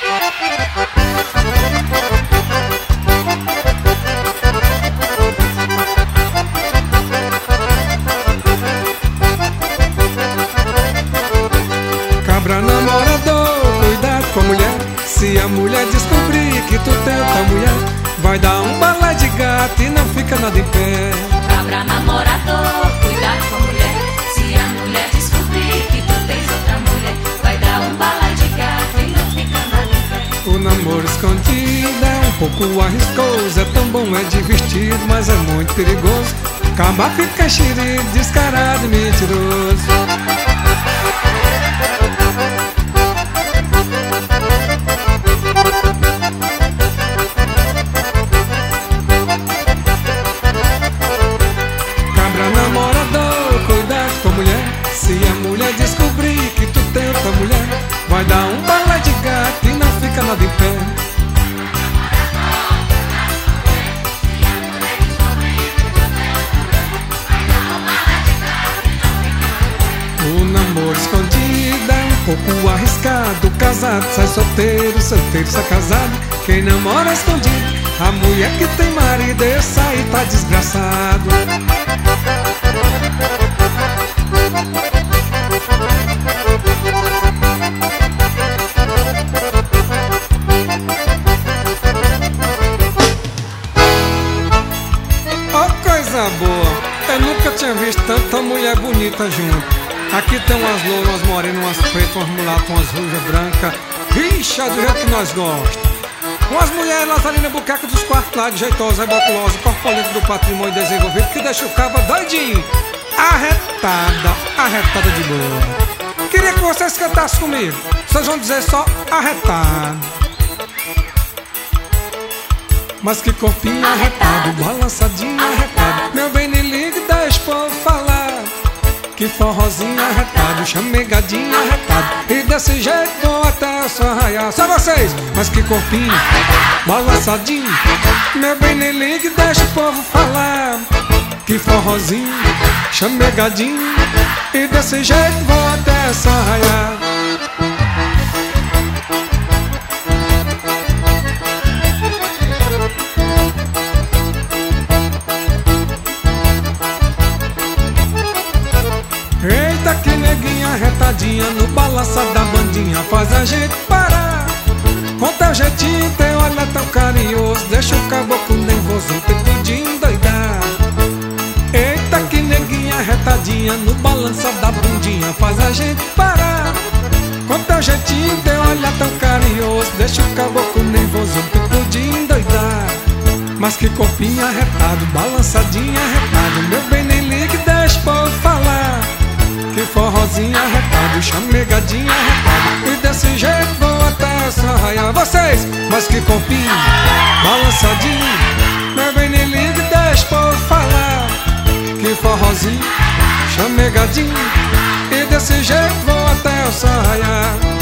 Cabra namorador, cuidado com a mulher. Se a mulher descobrir que tu tem outra mulher, vai dar um balé de gato e não fica nada em pé. Cabra namorador, cuidado com a mulher. Se a mulher descobrir que tu tens outra mulher, vai dar um balé de gato e não fica nada em pé. O namoro escondido é um pouco arriscoso. É tão bom, é divertido, mas é muito perigoso. Acaba fica xerife, descarado e mentiroso. Se a mulher descobrir que tu tem outra mulher, vai dar um balé de gato e não fica nada em pé. O namoro escondido é um pouco arriscado. Casado sai solteiro, solteiro sai casado. Quem namora escondido, a mulher que tem marido, esse aí tá desgraçado. Boa, eu nunca tinha visto tanta mulher bonita junto. Aqui tem umas louras, umas morenas, umas pretas, umas mulatas, umas rujas brancas. Rixa do jeito que nós gostamos. Umas mulheres lá ali na bucaca dos quartos lá, de jeitosa, reboculosa, corpulenta do patrimônio desenvolvido, que deixa o cabo doidinho. Arretada de boa. Queria que vocês cantassem comigo. Vocês vão dizer só arretado. Mas que corpinho arretado, balançadinho arretado. Meu bem, nem ligue, deixa o povo falar. Que forrozinho arretado, chamegadinho arretado. E desse jeito vou até só arraiar. Só vocês, mas que corpinho balançadinho. Meu bem, nem ligue, deixa o povo falar. Que forrozinho, chamegadinho. E desse jeito vou até só arraiar. Eita, que neguinha arretadinha, no balança da bandinha faz a gente parar. Com teu jeitinho, teu olhar tão carinhoso, deixa o caboclo nervoso, tempo de endoidar. Eita, que neguinha arretadinha, no balança da bundinha faz a gente parar. Com teu jeitinho, teu olhar tão carinhoso, deixa o caboclo nervoso, tempo de endoidar. Mas que corpinho arretado, balançadinho arretado. Meu bem, nem ligue, deixa o povo falar. Que forrozinho arretado, chamegadinho arretado. E desse jeito vou até só arraiar. Vocês, mas que corpinho balançadinho. Meu bem, nem ligue, deixa o povo falar. Que forrozinho, chamegadinho. E desse jeito vou até só arraiar.